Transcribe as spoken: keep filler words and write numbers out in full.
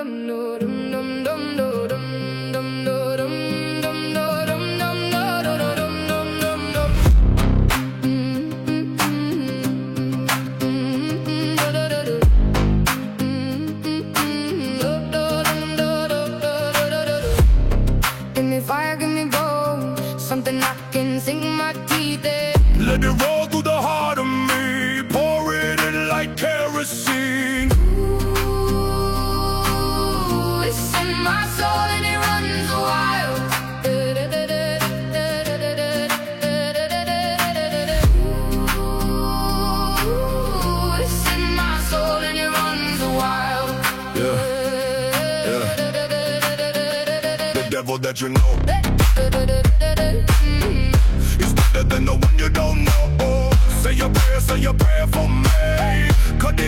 Give me fire, give me gold, something I can sink my teeth in. Let it roll through the heart of me, pour it in like kerosene. Ooh, it's in my soul and it runs wild. Ooh, it's in my soul and it runs wild. Yeah, yeah. The devil that you know is better than the one you don't know. Say your prayer, say your prayer for me. Cut